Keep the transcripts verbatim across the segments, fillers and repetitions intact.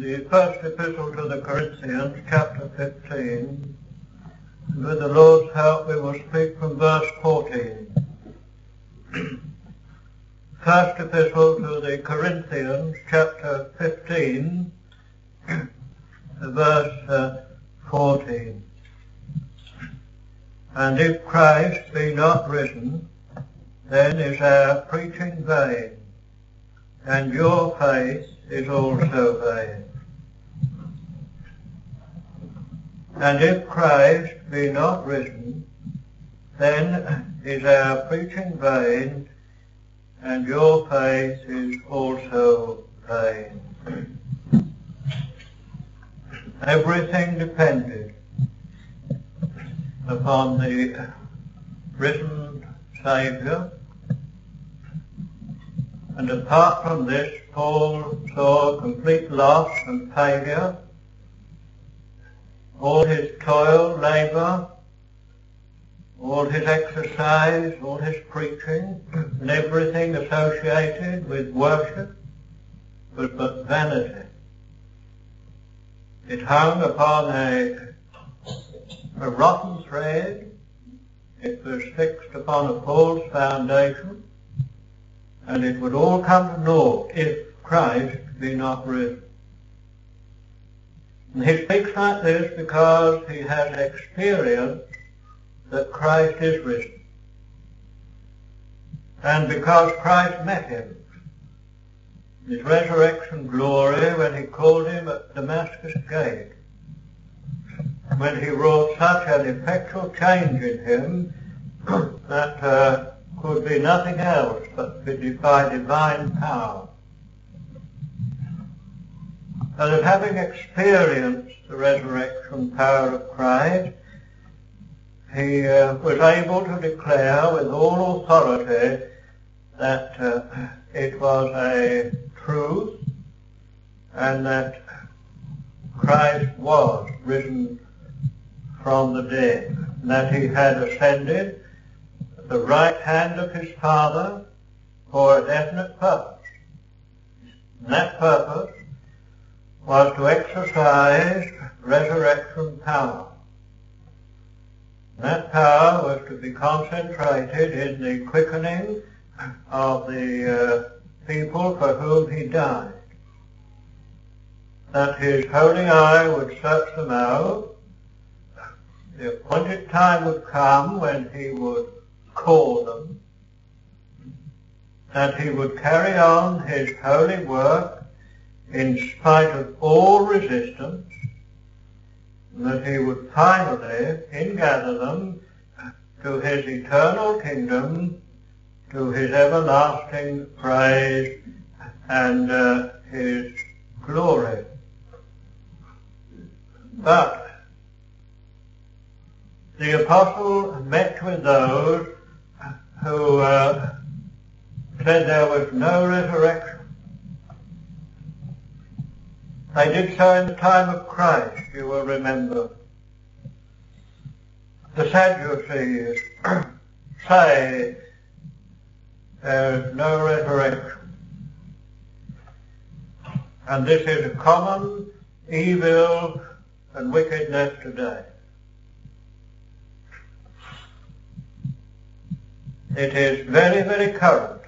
the first epistle to the Corinthians, chapter fifteen. And with the Lord's help we will speak from verse fourteen. First epistle to the Corinthians, chapter fifteen, verse uh, fourteen. And if Christ be not risen, then is our preaching vain, and your faith is also vain. And if Christ be not risen, then is our preaching vain, and your faith is also vain. Everything depended upon the risen Saviour, and apart from this, Paul saw complete loss and failure. All his toil, labour, all his exercise, all his preaching, and everything associated with worship was but vanity. It hung upon a, a rotten thread. It was fixed upon a false foundation, and it would all come to naught if Christ be not risen. And he speaks like this because he has experienced that Christ is risen, and because Christ met him, his resurrection glory, when he called him at Damascus gate, when he wrought such an effectual change in him that uh, could be nothing else but by divine power. And that having experienced the resurrection power of Christ, he uh, was able to declare with all authority that uh, it was a truth, and that Christ was risen from the dead, and that he had ascended at the right hand of his Father for a definite purpose. And that purpose was to exercise resurrection power. That power was to be concentrated in the quickening of the uh, people for whom he died. That his holy eye would search them out. The appointed time would come when he would call them. That he would carry on his holy work in spite of all resistance, and that he would finally ingather them to his eternal kingdom, to his everlasting praise and uh, his glory. But the apostle met with those who uh, said there was no resurrection. They did so in the time of Christ, you will remember. The Sadducees say there is no resurrection. And this is a common evil and wickedness today. It is very, very current.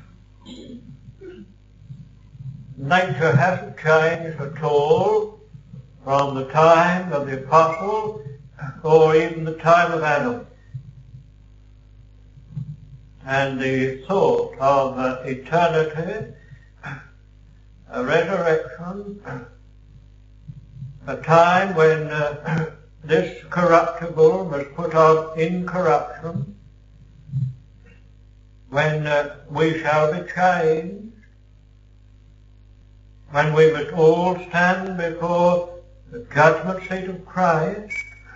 Nature hasn't changed at all from the time of the apostle or even the time of Adam. And the thought of uh, eternity, a resurrection, a time when uh, this corruptible must put on incorruption, when uh, we shall be changed, when we must all stand before the judgment seat of Christ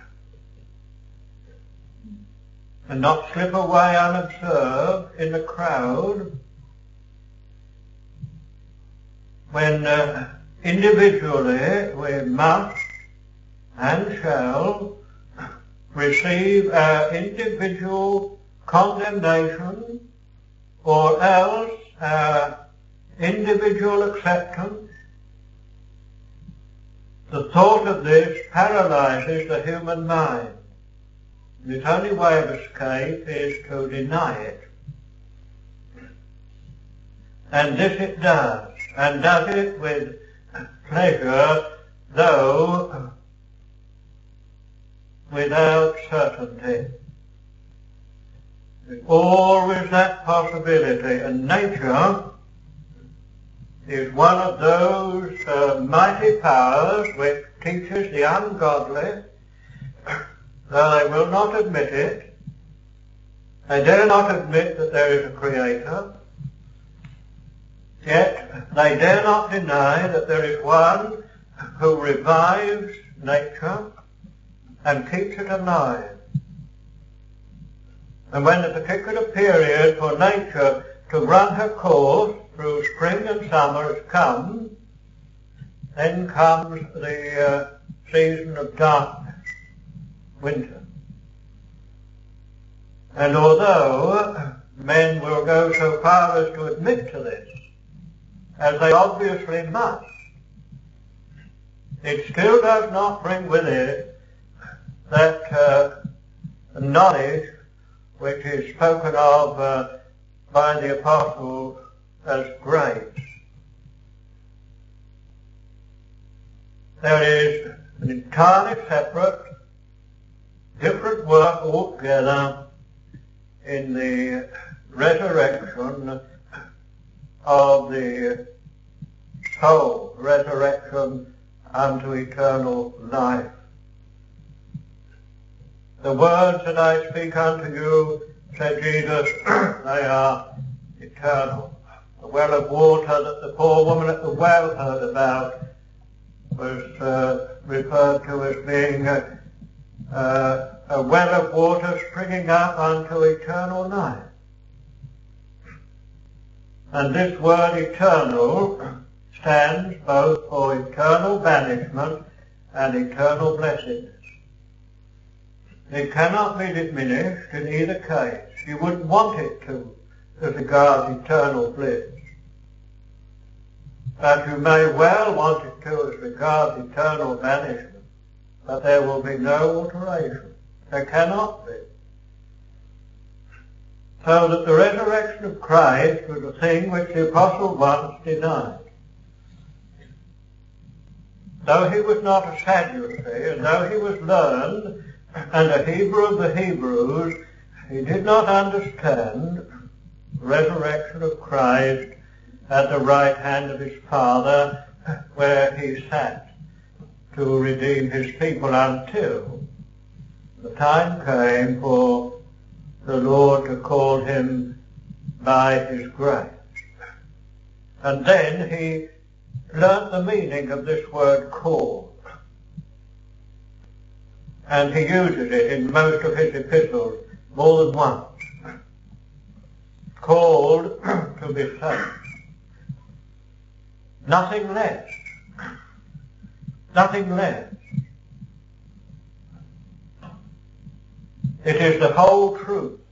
and not slip away unobserved in the crowd, when uh, individually we must and shall receive our individual condemnation, or else our individual acceptance the thought of this paralyzes the human mind. Its only way of escape is to deny it. And this it does, and does it with pleasure, though without certainty. There's always that possibility, and nature is one of those uh, mighty powers which teaches the ungodly, though they will not admit it. They dare not admit that there is a creator, yet they dare not deny that there is one who revives nature and keeps it alive. And when the particular period for nature to run her course through spring and summer has come, then comes the uh, season of darkness, winter. And although men will go so far as to admit to this, as they obviously must, it still does not bring with it that uh, knowledge which is spoken of uh, by the apostles as grace. There is an entirely separate, different work altogether in the resurrection of the soul, resurrection unto eternal life. The words that I speak unto you, said Jesus, they are eternal. The well of water that the poor woman at the well heard about was uh, referred to as being a, uh, a well of water springing up unto eternal life. And this word eternal stands both for eternal banishment and eternal blessedness. It cannot be diminished in either case. You wouldn't want it to, as regards eternal bliss. But you may well want it to as regards eternal banishment. But there will be no alteration. There cannot be. So that the resurrection of Christ was a thing which the apostle once denied. Though he was not a Sadducee, and though he was learned, and a Hebrew of the Hebrews, he did not understand the resurrection of Christ at the right hand of his Father, where he sat to redeem his people until the time came for the Lord to call him by his grace. And then he learnt the meaning of this word call. And he uses it in most of his epistles more than once. Called to be saved. Nothing less. Nothing less. It is the whole truth.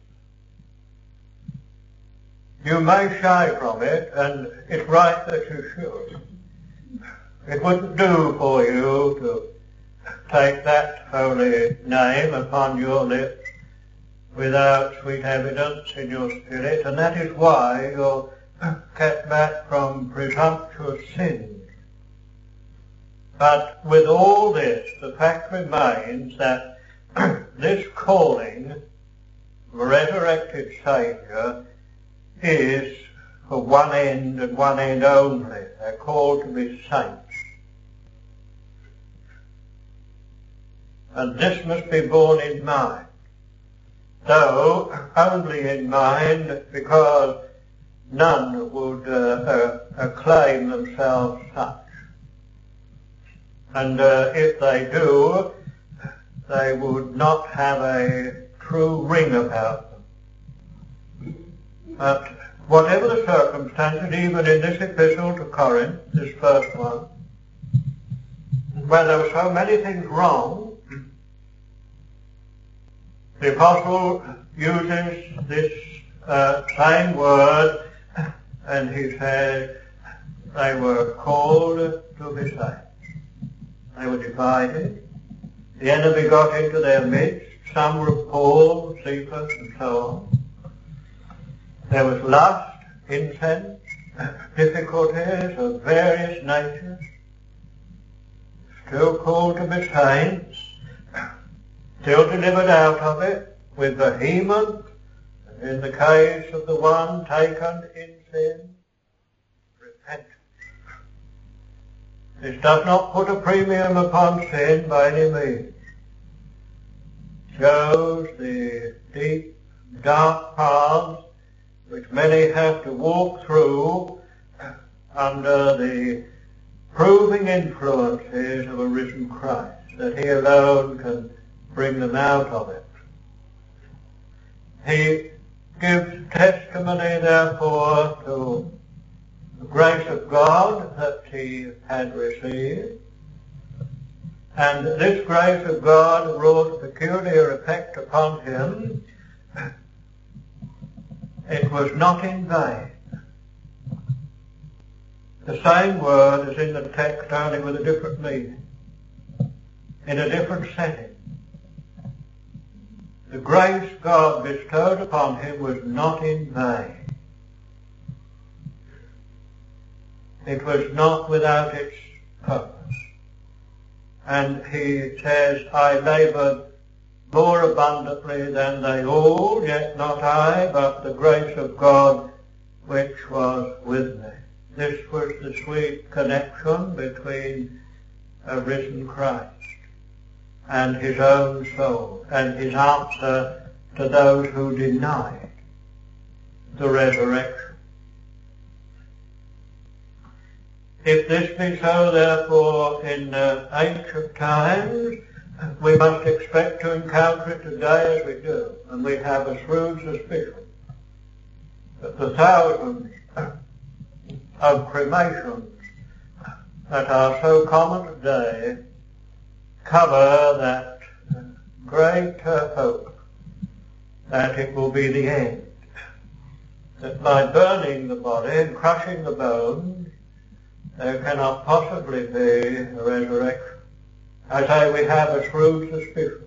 You may shy from it, and it's right that you should. It wouldn't do for you to take that holy name upon your lips without sweet evidence in your spirit, and that is why you're kept back from presumptuous sins. But with all this, the fact remains that this calling of a resurrected Saviour is for one end and one end only. They're called to be saints. And this must be borne in mind, though only in mind because none would uh, uh, acclaim themselves such. And uh, if they do, they would not have a true ring about them. But whatever the circumstances, even in this epistle to Corinth, this first one, where there were so many things wrong, the apostle uses this uh, same word, and he says they were called to be saved. They were divided. The enemy got into their midst. Some were Paul, Cephas, and so on. There was lust, incense, difficulties of various natures, still called to be saints, still delivered out of it with vehemence, and in the case of the one taken in sin, repentance. This does not put a premium upon sin by any means. It shows the deep, dark paths which many have to walk through under the proving influences of a risen Christ, that he alone can bring them out of it. He gives testimony, therefore, to the grace of God that he had received, and this grace of God wrought a peculiar effect upon him. It was not in vain. The same word is in the text, only with a different meaning, in a different setting. The grace God bestowed upon him was not in vain. It was not without its purpose. And he says, I laboured more abundantly than they all, yet not I, but the grace of God which was with me. This was the sweet connection between a risen Christ and his own soul, and his answer to those who denied the resurrection. If this be so, therefore, in uh, ancient times, we must expect to encounter it today as we do, and we have a shrewd suspicion that the thousands of cremations that are so common today cover that great uh, hope that it will be the end, that by burning the body and crushing the bones, there cannot possibly be a resurrection. I say we have a shrewd suspicion.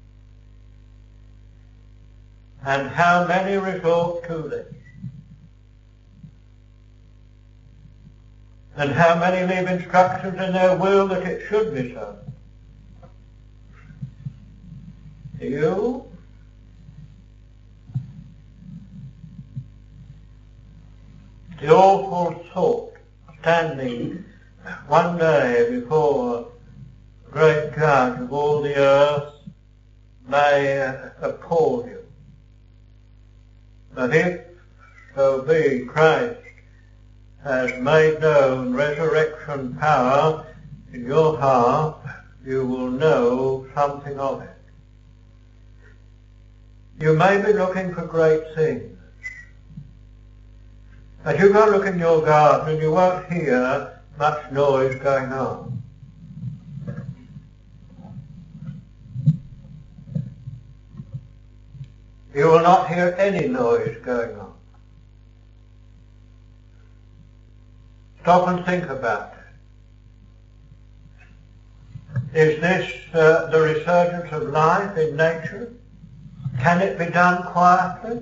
And how many resort to this? And how many leave instructions in their will that it should be so? Do you? The awful thought, standing one day before the great judge of all the earth, may appall you. But if so be Christ has made known resurrection power in your heart, you will know something of it. You may be looking for great things, but you go look in your garden and you won't hear much noise going on. You will not hear any noise going on. Stop and think about it. Is this uh, the resurgence of life in nature? Can it be done quietly?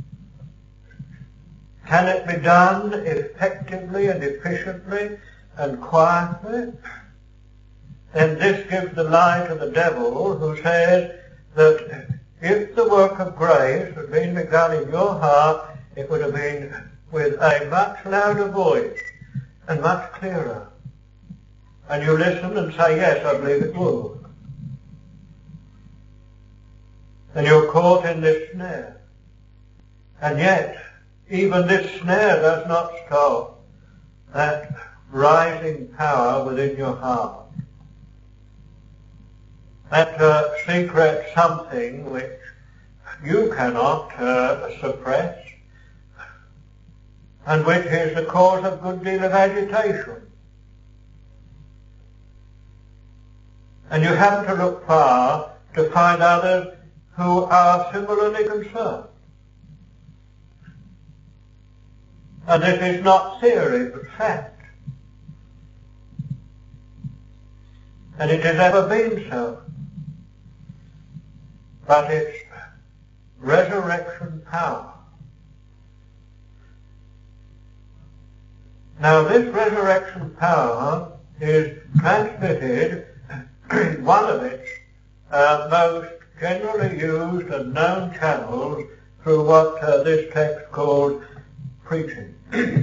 Can it be done effectively and efficiently and quietly? Then this gives the lie to the devil, who says that if the work of grace had been begun in your heart, it would have been with a much louder voice and much clearer. And you listen and say, yes, I believe it would. And you're caught in this snare. And yet, even this snare does not stop that rising power within your heart. That uh, secret something which you cannot uh, suppress, and which is the cause of a good deal of agitation. And you haven't to look far to find others who are similarly concerned. And this is not theory, but fact. and it has ever been so. But it's resurrection power. Now this resurrection power is transmitted in one of its uh, most generally used and known channels through what uh, this text calls preaching.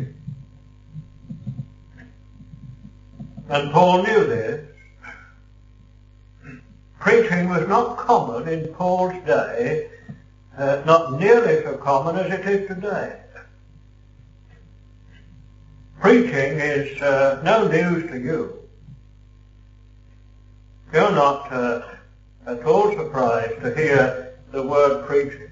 And Paul knew this. Preaching was not common in Paul's day, uh, not nearly so common as it is today. Preaching is uh, no news to you. You're not uh, at all surprised to hear the word preaching.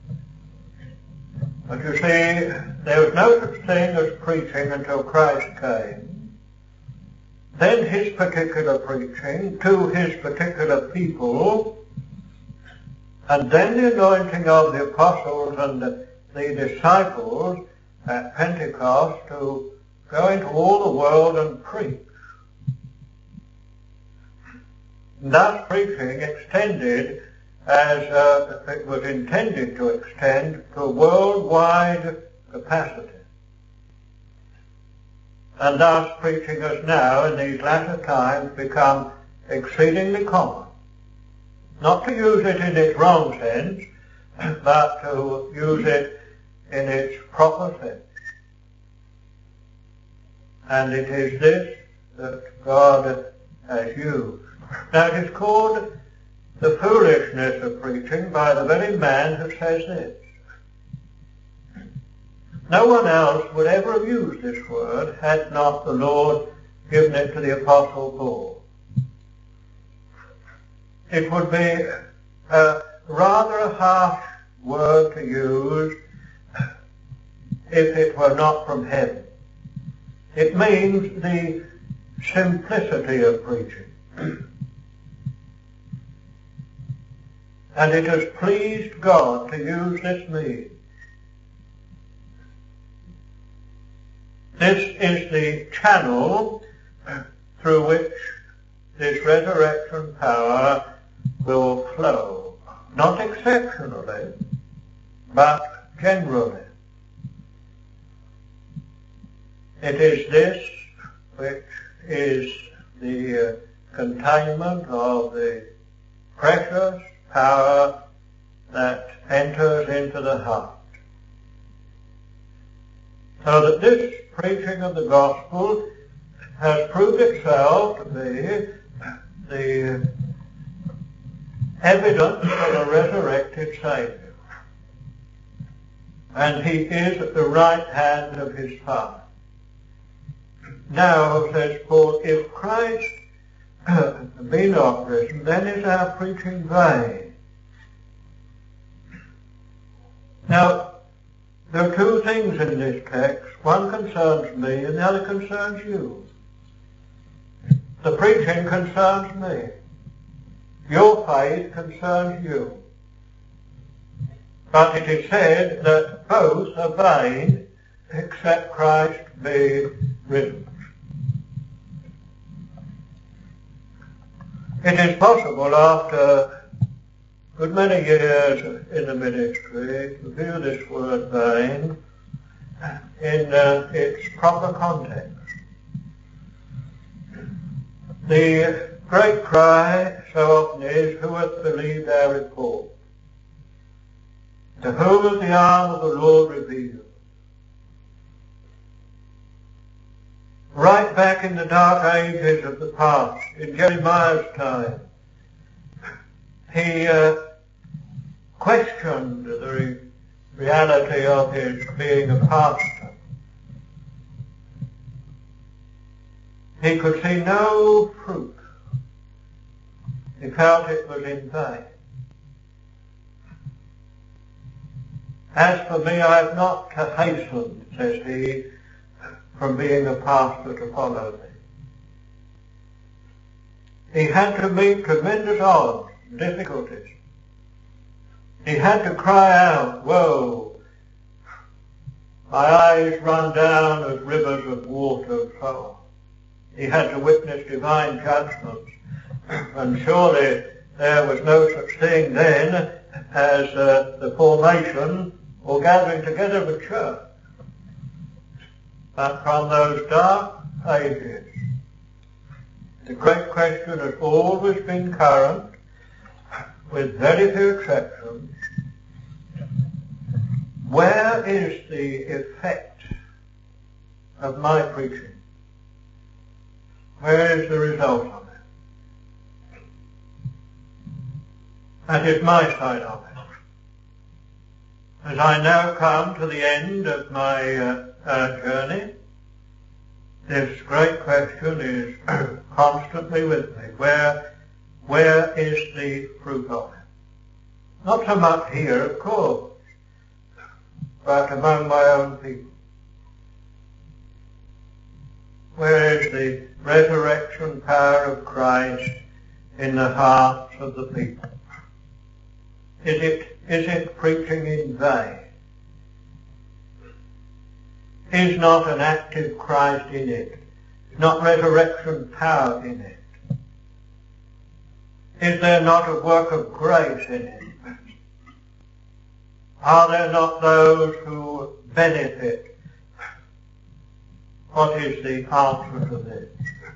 But you see, there was no such thing as preaching until Christ came. Then his particular preaching to his particular people, and then the anointing of the apostles and the, the disciples at Pentecost to go into all the world and preach. And thus preaching extended as uh, it was intended to extend to a worldwide capacity. And thus preaching has now, in these latter times, become exceedingly common. Not to use it in its wrong sense, but to use it in its proper sense. And it is this that God has used. Now it is called the foolishness of preaching by the very man who says this. No one else would ever have used this word had not the Lord given it to the Apostle Paul. It would be a rather a harsh word to use if it were not from heaven. It means the simplicity of preaching. And it has pleased God to use this means. This is the channel through which this resurrection power will flow. Not exceptionally, but generally. It is this which is the uh, containment of the precious power that enters into the heart. So that this preaching of the gospel has proved itself to be the evidence of a resurrected Saviour. And he is at the right hand of his Father. Now, says Paul, if Christ be not risen, then is our preaching vain. Now, there are two things in this text. One concerns me and the other concerns you. The preaching concerns me. Your faith concerns you. But it is said that both are vain except Christ be risen. It is possible after a good many years in the ministry to view this word vain in uh, its proper context. The great cry so often is, who hath believed our report? To whom is the arm of the Lord revealed? Right back in the dark ages of the past, in Jeremiah's time, he uh, questioned the re- reality of his being a pastor. He could see no fruit. He felt it was in vain. As for me, I have not hastened, says he, from being a pastor to follow me. He had to meet tremendous odds and difficulties. He had to cry out, woe, my eyes run down as rivers of water flow. He had to witness divine judgments And surely there was no such thing then as uh, the formation or gathering together of a church. But from those dark ages, the great question has always been current, with very few exceptions: where is the effect of my preaching? Where is the result of it? That is my side of it. As I now come to the end of my uh, uh, journey, this great question is constantly with me. Where, where is the fruit of it? Not so much here, of course, but among my own people. Where is the resurrection power of Christ in the hearts of the people? Is it, is it preaching in vain? Is not an active Christ in it? Is not resurrection power in it? Is there not a work of grace in it? Are there not those who benefit? What is the answer to this?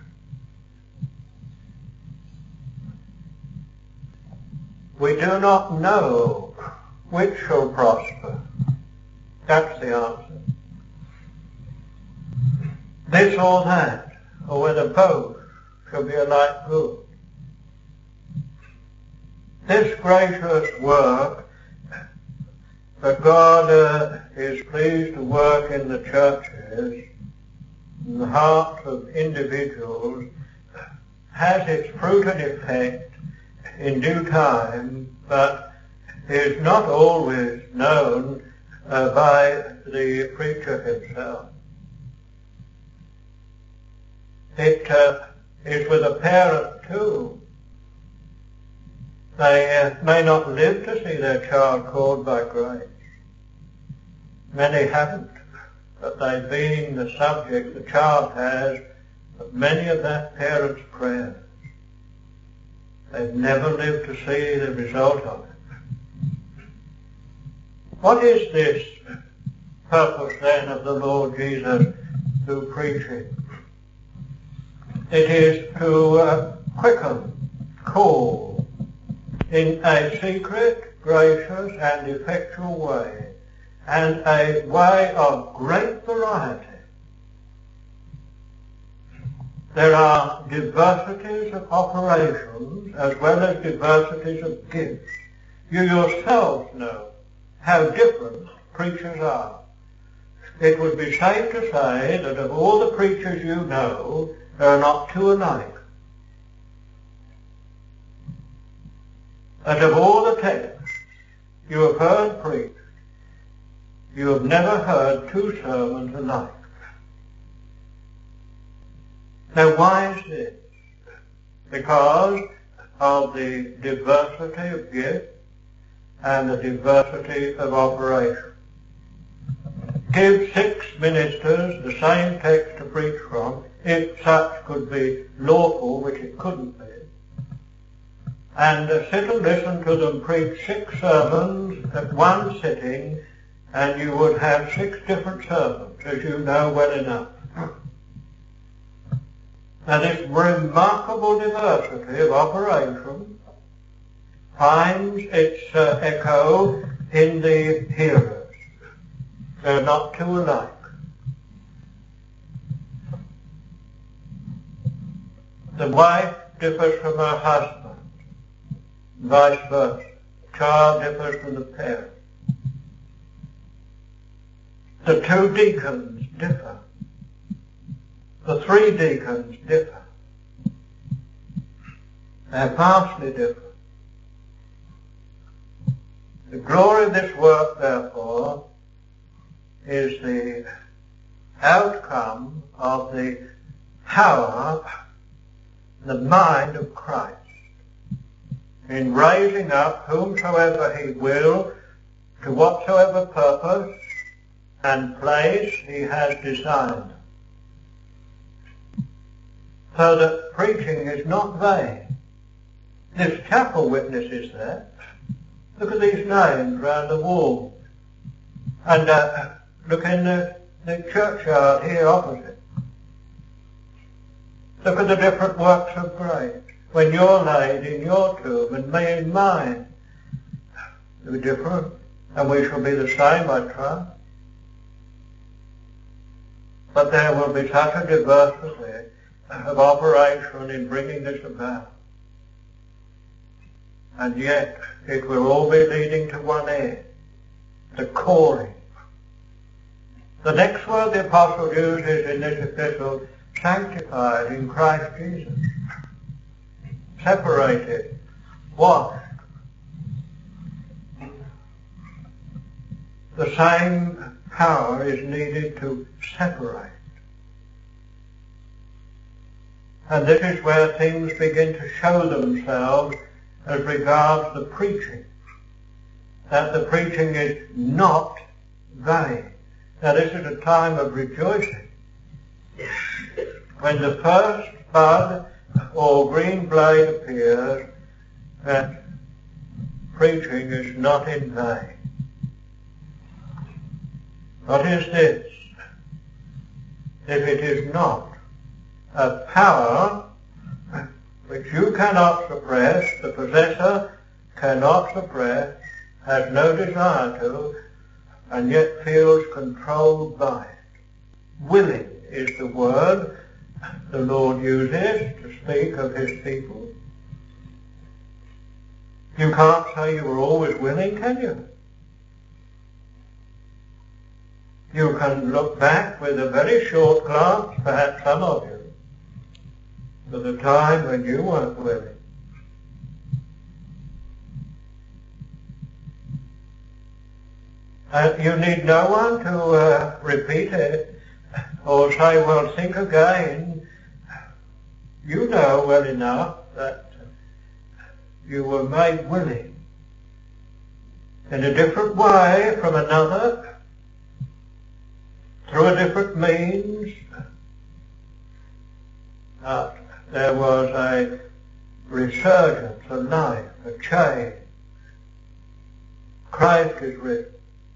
We do not know which shall prosper. That's the answer. This or that, or whether both shall be alike good. This gracious work that God uh, is pleased to work in the churches, in the hearts of individuals, has its fruit and effect in due time, but is not always known uh, by the preacher himself. It uh, is with a parent too. They uh, may not live to see their child called by grace. Many haven't, but they've been the subject, the child has, of many of that parent's prayers. They've never lived to see the result of it. What is this purpose then of the Lord Jesus through preaching? It is to uh, quicken, call, in a secret, gracious and effectual way, and a way of great variety. There are diversities of operations as well as diversities of gifts. You yourselves know how different preachers are. It would be safe to say that of all the preachers you know, there are not two alike. That of all the texts you have heard preached, you have never heard two sermons alike. Now why is this? Because of the diversity of gifts and the diversity of operation. Give six ministers the same text to preach from, if such could be lawful, which it couldn't be, and uh, sit and listen to them preach six sermons at one sitting, and you would have six different sermons, as you know well enough. Now this remarkable diversity of operation finds its uh, echo in the hearers. They're not two alike. The wife differs from her husband, vice versa. The child differs from the parent. The two deacons differ. The three deacons differ. They're vastly different. The glory of this work, therefore, is the outcome of the power, the mind of Christ in raising up whomsoever he will to whatsoever purpose and place he has designed. So that preaching is not vain. This chapel witnesses that. Look at these names round the wall. And uh, look in the, the churchyard here opposite. Look at the different works of grace. When you're laid in your tomb and me in mine, they're different. And we shall be the same, I trust. But there will be such a diversity of operation in bringing this about. And yet, it will all be leading to one end, the calling. The next word the apostle uses in this epistle, sanctified in Christ Jesus. Separated, washed. The same power is needed to separate. And this is where things begin to show themselves as regards the preaching. That the preaching is not vain. Now this is a time of rejoicing. When the first bud or green blade appears, that preaching is not in vain. What is this? If it is not a power which you cannot suppress, the possessor cannot suppress, has no desire to, and yet feels controlled by it. Willing is the word the Lord uses to speak of his people. You can't say you were always willing, can you? You can look back with a very short glance, perhaps some of you, to the time when you weren't willing. Uh, you need no one to uh, repeat it or say, well, think again. You know well enough that you were made willing in a different way from another, through a different means. Uh, there was a resurgence, a life, a change. Christ is risen.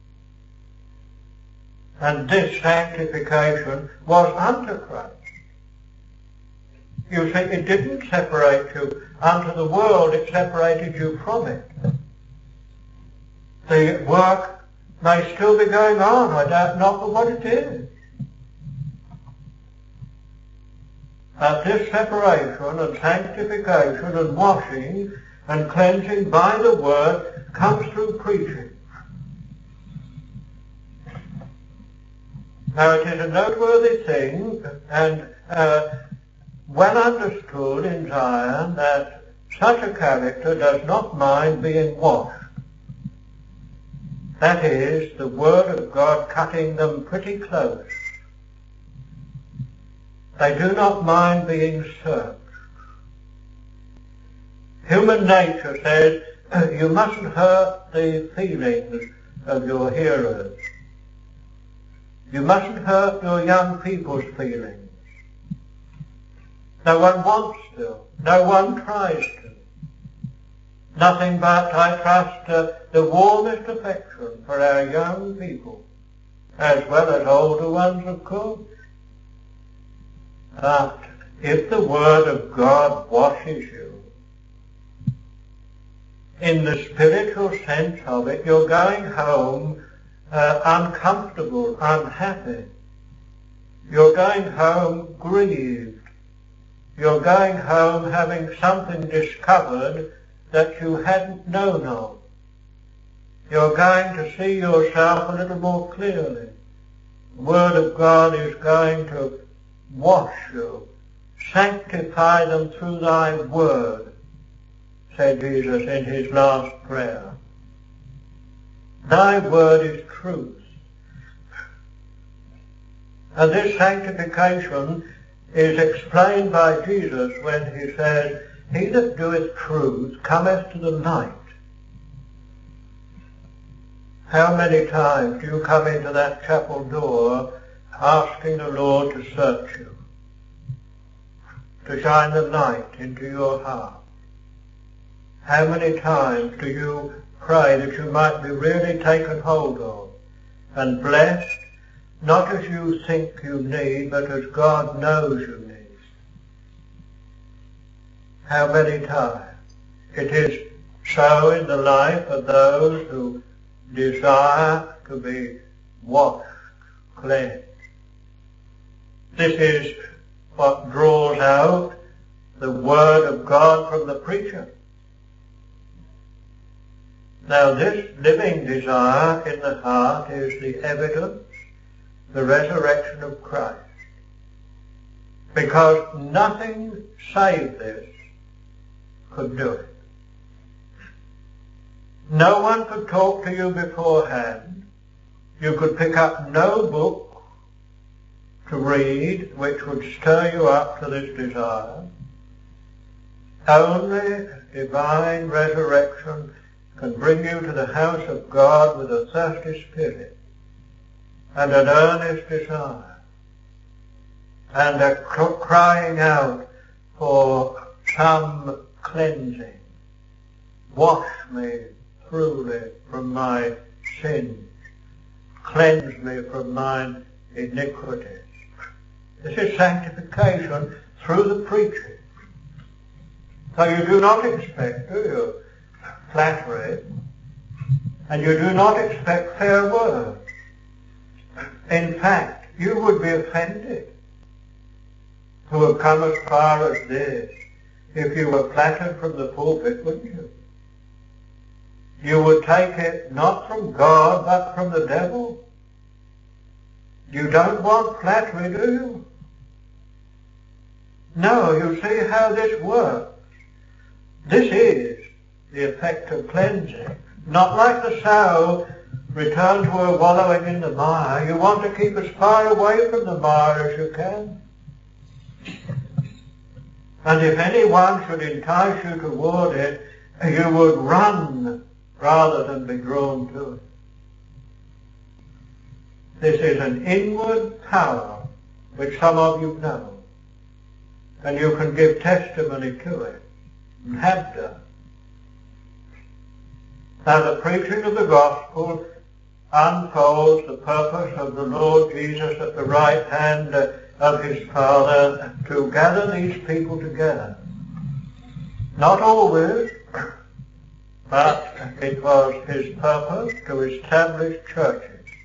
And this sanctification was unto Christ. You see, it didn't separate you unto the world, it separated you from it. The work may still be going on, I doubt not, but what it is. But this separation and sanctification and washing and cleansing by the word comes through preaching. Now it is a noteworthy thing and uh, well understood in Zion that such a character does not mind being washed. That is, the Word of God cutting them pretty close. They do not mind being searched. Human nature says you mustn't hurt the feelings of your hearers. You mustn't hurt your young people's feelings. No one wants to. No one tries to. Nothing but, I trust, uh, the warmest affection for our young people, as well as older ones, of course. But if the Word of God washes you, in the spiritual sense of it, you're going home uh, uncomfortable, unhappy. You're going home grieved. You're going home having something discovered that you hadn't known of. You're going to see yourself a little more clearly. The Word of God is going to wash you, sanctify them through thy word, said Jesus in his last prayer. Thy word is truth. And this sanctification is explained by Jesus when he says, he that doeth truth cometh to the light. How many times do you come into that chapel door asking the Lord to search you, to shine the light into your heart? How many times do you pray that you might be really taken hold of and blessed, not as you think you need, but as God knows you need? How many times? It is so in the life of those who desire to be washed, cleansed. This is what draws out the Word of God from the preacher. Now this living desire in the heart is the evidence, the resurrection of Christ. Because nothing save this could do it. No one could talk to you beforehand. You could pick up no book to read which would stir you up to this desire. Only divine resurrection can bring you to the house of God with a thirsty spirit and an earnest desire and a crying out for some cleansing. Wash me truly from my sins. Cleanse me from mine iniquities. This is sanctification through the preaching. So you do not expect, do you, flattery, and you do not expect fair words. In fact, you would be offended to have come as far as this if you were flattered from the pulpit, wouldn't you? You would take it not from God, but from the devil. You don't want flattery, do you? No, you see how this works. This is the effect of cleansing. Not like the sow returned to her wallowing in the mire. You want to keep as far away from the mire as you can. And if anyone should entice you toward it, you would run rather than be drawn to it. This is an inward power which some of you know, and you can give testimony to it, and have done. Now the preaching of the gospel unfolds the purpose of the Lord Jesus at the right hand of his Father to gather these people together. Not always, but it was his purpose to establish churches.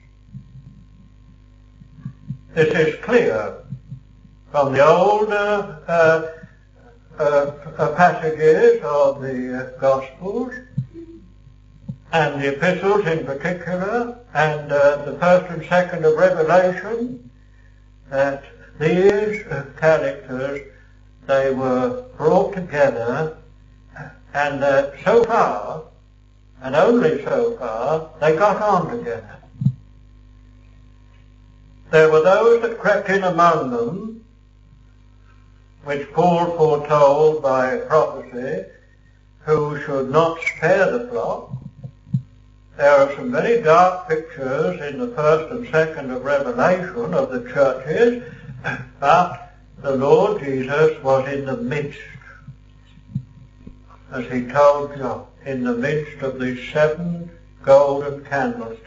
This is clear from the older uh, uh, uh, passages of the uh, Gospels and the epistles in particular, and uh, the first and second of Revelation, that these uh, characters, they were brought together, and uh, so far, and only so far, they got on together. There were those that crept in among them, which Paul foretold by prophecy, who should not spare the flock. There are some very dark pictures in the first and second of Revelation of the churches, but the Lord Jesus was in the midst, as he told John, in the midst of these seven golden candlesticks.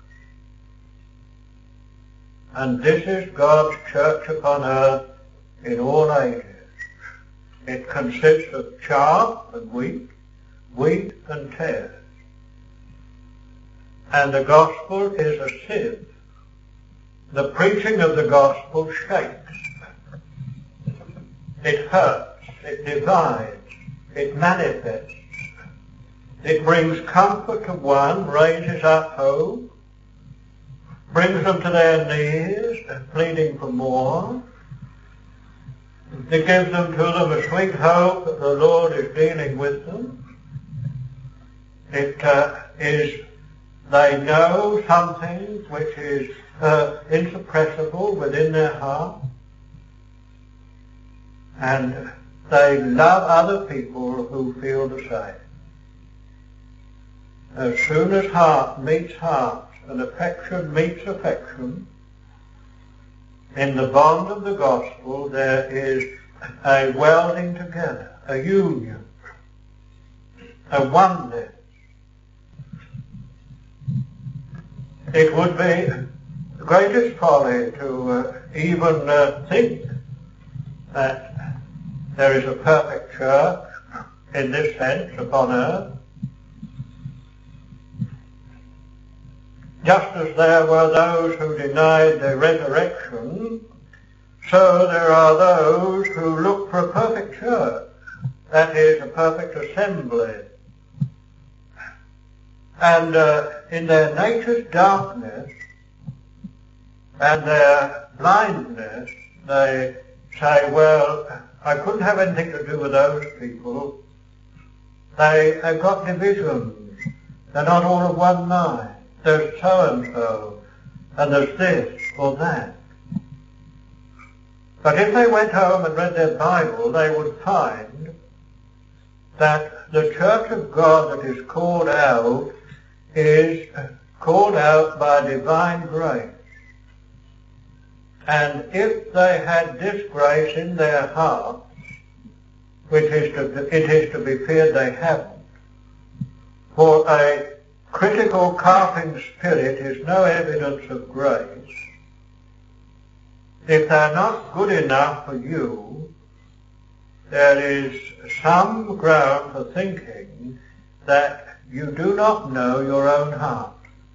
And this is God's church upon earth in all ages. It consists of chaff and wheat, wheat and tares. And the gospel is a sieve. The preaching of the gospel shakes. It hurts. It divides. It manifests. It brings comfort to one, raises up hope, brings them to their knees, pleading for more. It gives them to them a sweet hope that the Lord is dealing with them. It uh, is, they know something which is uh, insuppressible within their heart, and they love other people who feel the same. As soon as heart meets heart and affection meets affection, in the bond of the gospel there is a welding together, a union. a oneness. It would be the greatest folly to uh, even uh, think that there is a perfect church in this sense upon earth. Just as there were those who denied the resurrection, so there are those who look for a perfect church, that is, a perfect assembly. And uh, in their nature's darkness and their blindness, they say, well, I couldn't have anything to do with those people. They, they've got divisions. They're not all of one mind. There's so-and-so, and there's this or that. But if they went home and read their Bible, they would find that the church of God that is called out is called out by divine grace. And if they had this grace in their hearts, which is to, it is to be feared they haven't, for a critical carping spirit is no evidence of grace. If they're not good enough for you, there is some ground for thinking that you do not know your own heart.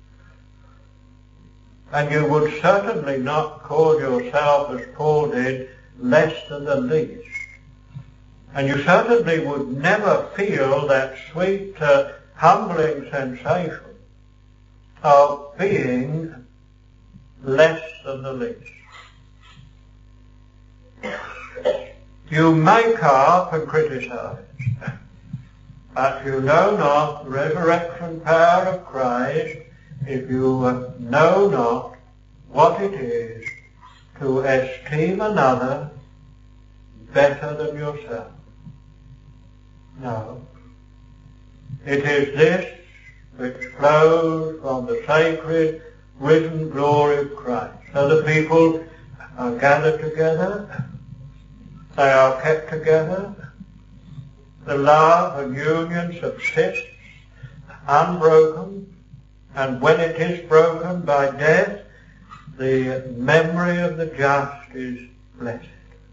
And you would certainly not call yourself, as Paul did, less than the least. And you certainly would never feel that sweet, uh, humbling sensation of being less than the least. You make up and criticize, but you know not the resurrection power of Christ if you uh, know not what it is to esteem another better than yourself. No. It is this which flows from the sacred, risen glory of Christ. So the people are gathered together, they are kept together, the love and union subsists unbroken, and when it is broken by death, the memory of the just is blessed.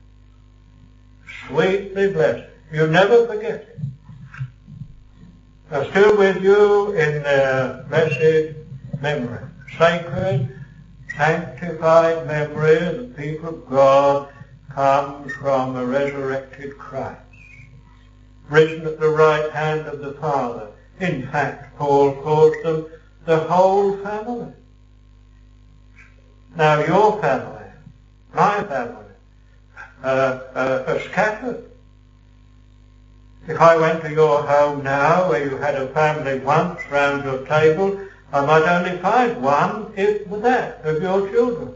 Sweetly blessed. You never forget it. Are still with you in their blessed memory. Sacred, sanctified memory of the people of God comes from a resurrected Christ, risen at the right hand of the Father. In fact, Paul calls them the whole family. Now your family, my family, uh, uh, are scattered. If I went to your home now, where you had a family once round your table, I might only find one, if with that, of your children.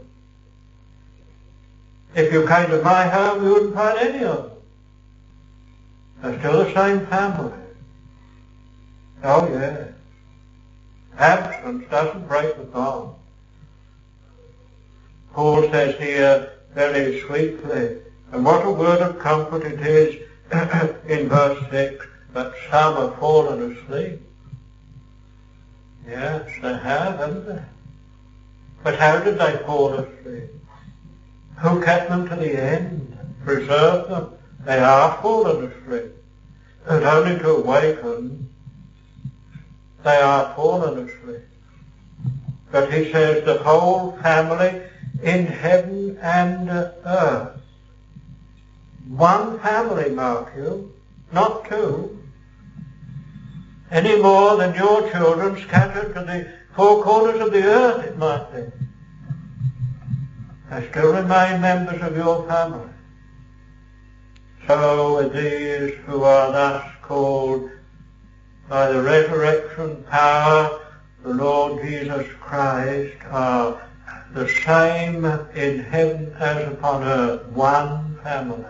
If you came to my home, you wouldn't find any of them. They're still the same family. Oh, yeah. Absence doesn't break the bond. Paul says here very sweetly, and what a word of comfort it is in verse six, but some have fallen asleep. Yes, they have, haven't they? But how did they fall asleep? Who kept them to the end, preserved them? They are fallen asleep. And only to awaken, they are fallen asleep. But he says the whole family in heaven and earth. One family, mark you, not two. Any more than your children scattered to the four corners of the earth, it might be. They still remain members of your family. So with these who are thus called by the resurrection power, the Lord Jesus Christ, are the same in heaven as upon earth, one family.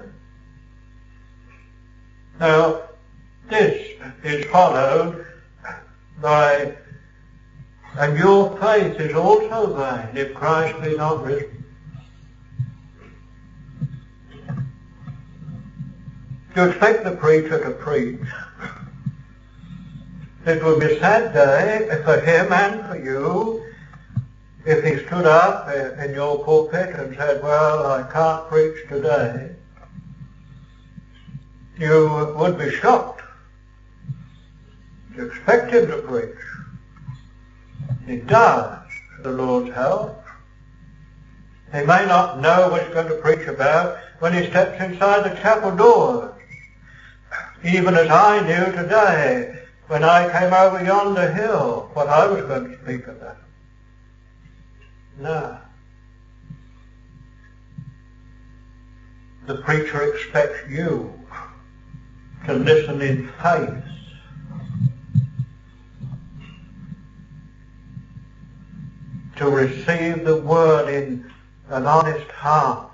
Now, this is followed by, and your faith is also vain if Christ be not risen. You expect the preacher to preach, It would be a sad day for him and for you if he stood up in your pulpit and said, well, I can't preach today. You would be shocked. You expect him to preach. He does, with the Lord's help. He may not know what he's going to preach about when he steps inside the chapel doors, even as I knew today when I came over yonder hill what I was going to speak about. No. The preacher expects you to listen in faith. To receive the word in an honest heart.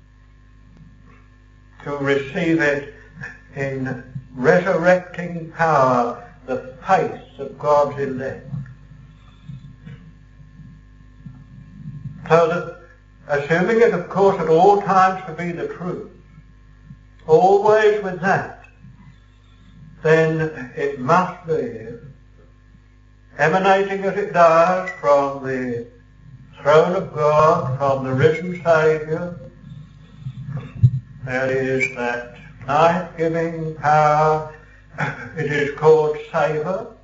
To receive it in resurrecting power, the faith of God's elect. So that, assuming it of course at all times to be the truth, always with that, then it must be, emanating as it does from the throne of God, from the risen Saviour, there is that life-giving power. It is called savour.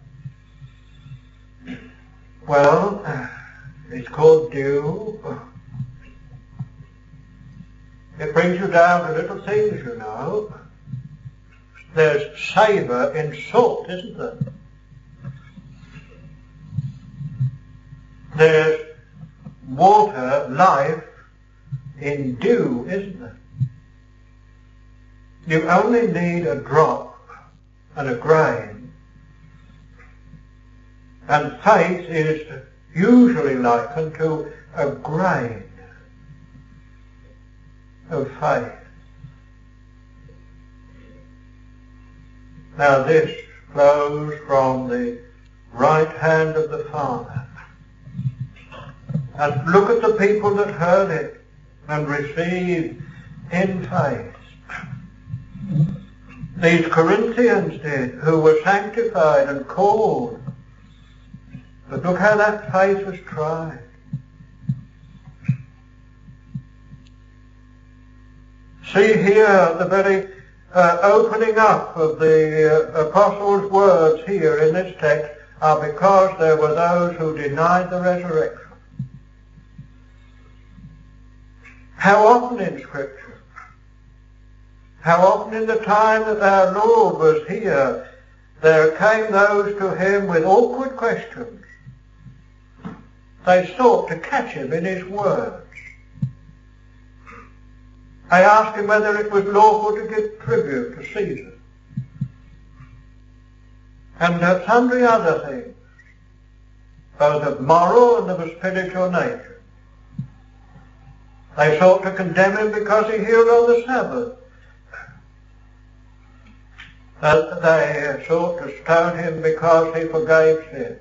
Well, it's called dew. It brings you down to little things, you know. There's savour in salt, isn't there? There's water, life, in dew, isn't there? You only need a drop and a grain. And faith is usually likened to a grain of faith. Now this flows from the right hand of the Father. And look at the people that heard it and received in faith. These Corinthians did, who were sanctified and called. But look how that faith was tried. See here the very uh, opening up of the uh, apostles' words here in this text are because there were those who denied the resurrection. How often in Scripture, how often in the time that our Lord was here, there came those to him with awkward questions. They sought to catch him in his words. They asked him whether it was lawful to give tribute to Caesar. And uh, sundry other things, both of moral and of a spiritual nature. They sought to condemn him because he healed on the Sabbath. Uh, they sought to stone him because he forgave sin.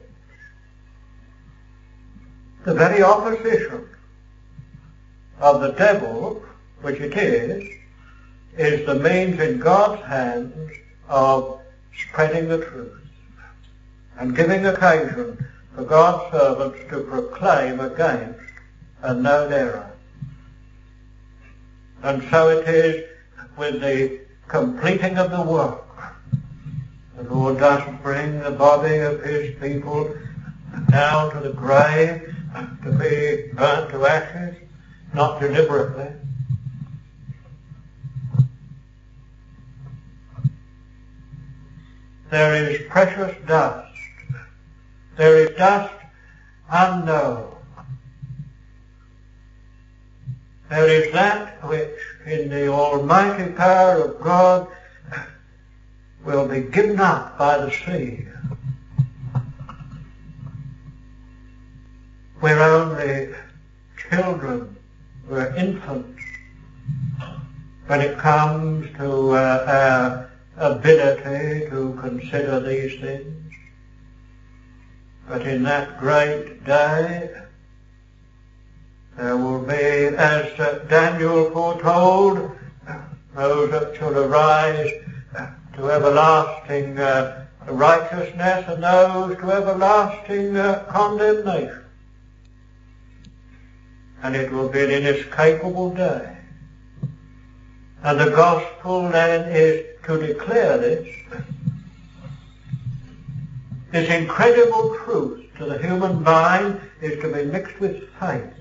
The very opposition of the devil, which it is, is the means in God's hands of spreading the truth and giving occasion for God's servants to proclaim against a known error. And so it is with the completing of the work. The Lord doesn't bring the body of his people down to the grave to be burnt to ashes, not deliberately. There is precious dust. There is dust unknown. There is that which in the almighty power of God will be given up by the sea. We're only children, we're infants when it comes to uh, our ability to consider these things. But in that great day, there will be, as uh, Daniel foretold, those that shall arise to everlasting uh, to righteousness and those to everlasting uh, condemnation. And it will be an inescapable day. And the gospel then is to declare this, this incredible truth to the human mind is to be mixed with faith.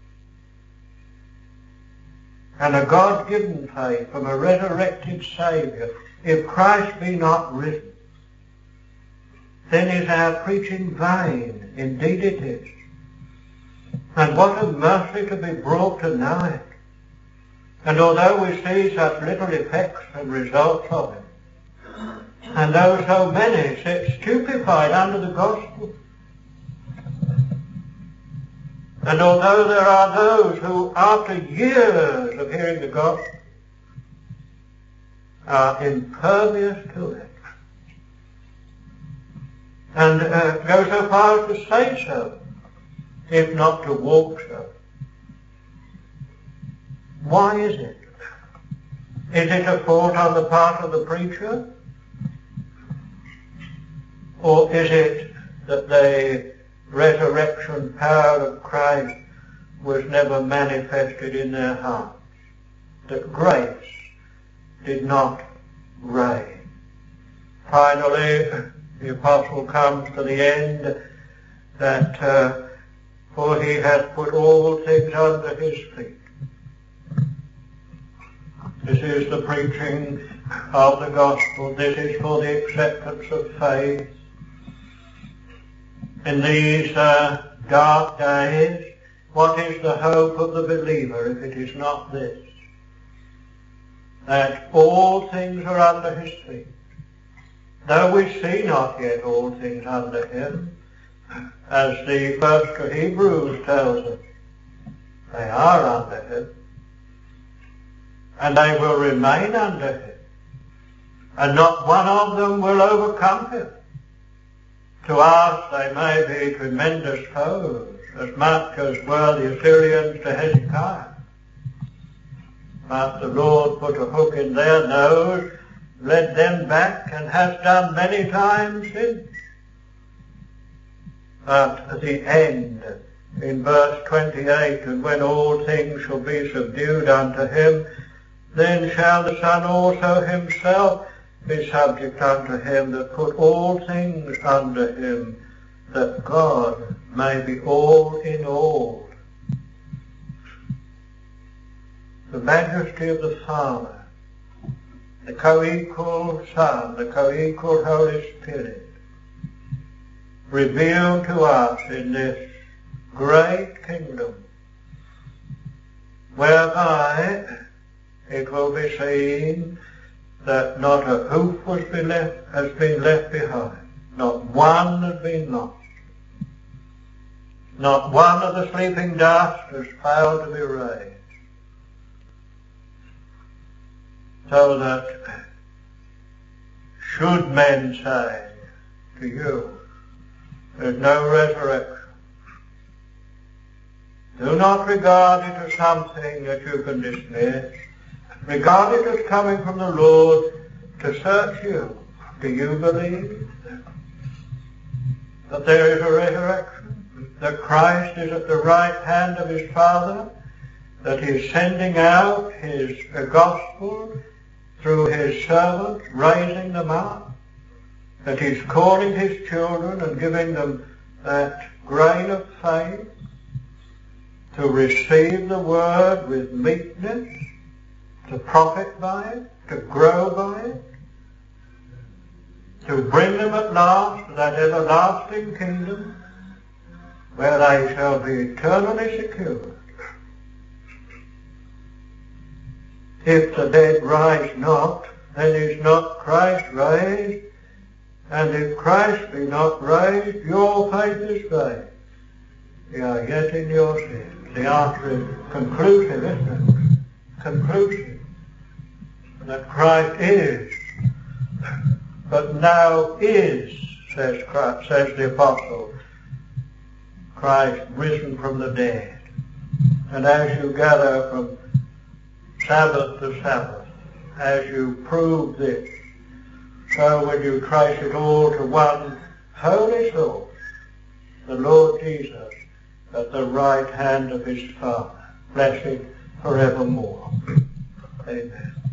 And a God-given faith from a resurrected Saviour. If Christ be not risen, then is our preaching vain. Indeed it is. And what a mercy to be brought to know it. And although we see such little effects and results of it, and though so many sit stupefied under the gospel, and although there are those who, after years of hearing the gospel, are impervious to it, and uh, go so far as to say so, if not to walk so. Why is it? Is it a fault on the part of the preacher? Or is it that the resurrection power of Christ was never manifested in their hearts? That grace did not reign? Finally, the apostle comes to the end that uh, for he hath put all things under his feet. This is the preaching of the gospel. This is for the acceptance of faith. In these uh, dark days, what is the hope of the believer if it is not this? That all things are under his feet. Though we see not yet all things under him, as the first to Hebrews tells us, they are under him. And they will remain under him. And not one of them will overcome him. To us they may be tremendous foes, as much as were the Assyrians to Hezekiah. But the Lord put a hook in their nose, led them back, and has done many times since. But at the end, in verse twenty-eight, and when all things shall be subdued unto him, then shall the Son also himself be subject unto him that put all things under him, that God may be all in all. The majesty of the Father, the co-equal Son, the co-equal Holy Spirit, revealed to us in this great kingdom, whereby it will be seen that not a hoof was be left, has been left behind. Not one has been lost. Not one of the sleeping dust has failed to be raised. So that should men say to you, there's no resurrection, do not regard it as something that you can dismiss. Regard it as coming from the Lord to search you. Do you believe that there is a resurrection? That Christ is at the right hand of his Father? That he is sending out his gospel through his servants, raising them up? That he's calling his children and giving them that grain of faith to receive the word with meekness, to profit by it, to grow by it, to bring them at last to that everlasting kingdom where they shall be eternally secured. If the dead rise not, then is not Christ raised, and if Christ be not raised, your faith is vain. You are yet in your sins. The answer is conclusive, isn't it? Conclusive. That Christ is, but now is, says Christ, says the apostle, Christ risen from the dead. And as you gather from Sabbath to Sabbath, as you prove this, so will you trace it all to one holy source, the Lord Jesus, at the right hand of his Father, blessed forevermore. Amen.